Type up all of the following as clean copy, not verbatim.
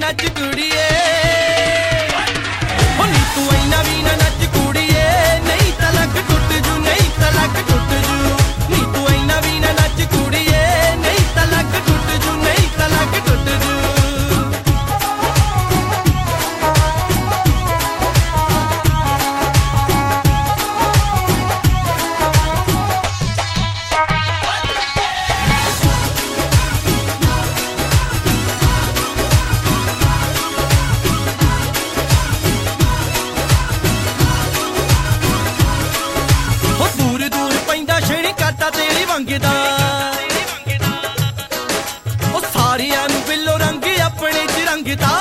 नच कुड़िए नी तू इना भी ना नच कुड़िए नहीं तलक टुट जू नहीं तलक टुट जू नी तू इना भी ना नच कुड़िए नहीं तलक टुट जू नहीं तलक टुट जू तेरी वंगदा ओ सारियां नू बिल्लो रंग अपने च रंगदा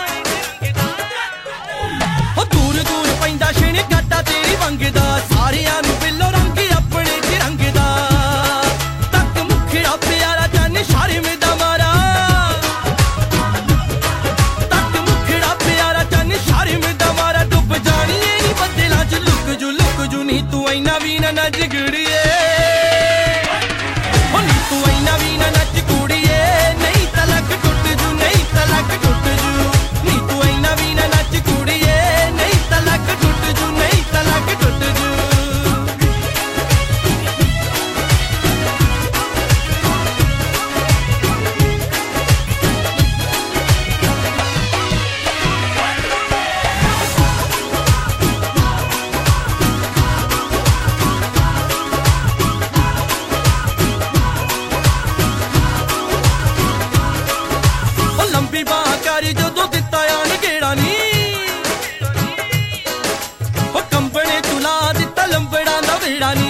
ओ दूर दूर पैंदा छेणी गाटा तेरी वंगदा सारियां नू बिल्लो रंग अपने च रंगदा तक मुखड़ा प्यारा चन शर्म दा मारा तक मुखड़ा प्यारा चन शर्म दा मारा डुब जानी नी बदलां च लुक जू नी तू इना भी ना नच गुड़िए तू इना भी ना नच कुड़िए नहीं तलक टुट जू नहीं तलक टुट जू नी तू इना भी ना नच कुड़िए नहीं तलक टुट जू नहीं तलक टुट जू जदों दिता आन गेड़ा नी ओ कंबने तुला दिता लंबड़ा दा वेड़ा नी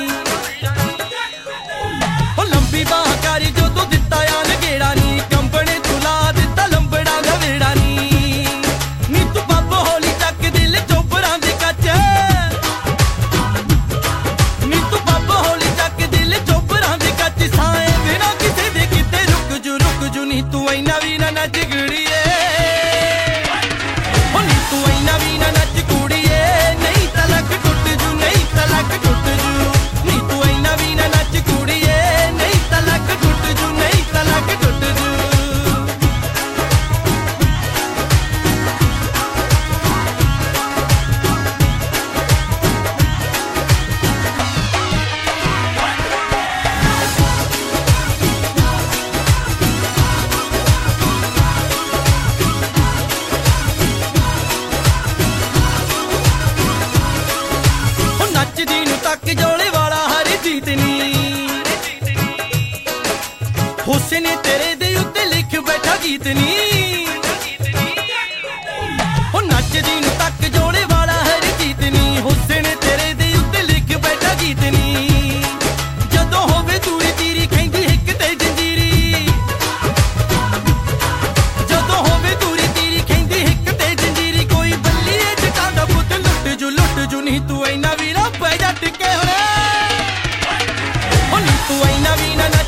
ओ लंबी बाह कारी जदों दिता आन गेड़ा नी कंबने तुला दिता लंबड़ा दा वेड़ा नी तू बाबो होली तक दिल चोपरां दे कच नी तू बाबो होली तक दिल चोपरां दे कच साए बिना किसे दे किते रुक जू नी तू इना भी ना नच गुड़िए तू इना भी ना नच कुड़िए नहीं तलक टुट जू नहीं तलक टुट जू नी तू इना भी ना नच कुड़िए नहीं तलक टुट जू नहीं तलक टुट जू नचदी नू तक जोड़े वाला हर जीत नी हुस्न तेरे दे उत्ते लिख बैठा गीत नी नचदी नू तक जोड़े वाला हर जीत नी हुस्न तेरे दे उत्ते लिख बैठा गीत नी जदों होवे दूरी तीरी खैंदी हिक ते जंजीरी जदों होवे दूरी तीरी खैंदी हिक ते जंजीरी कोई बल्ली जटां दा पुत लुट जू नी तू इना भी ना पै जा टिके होने नी तू इना भी ना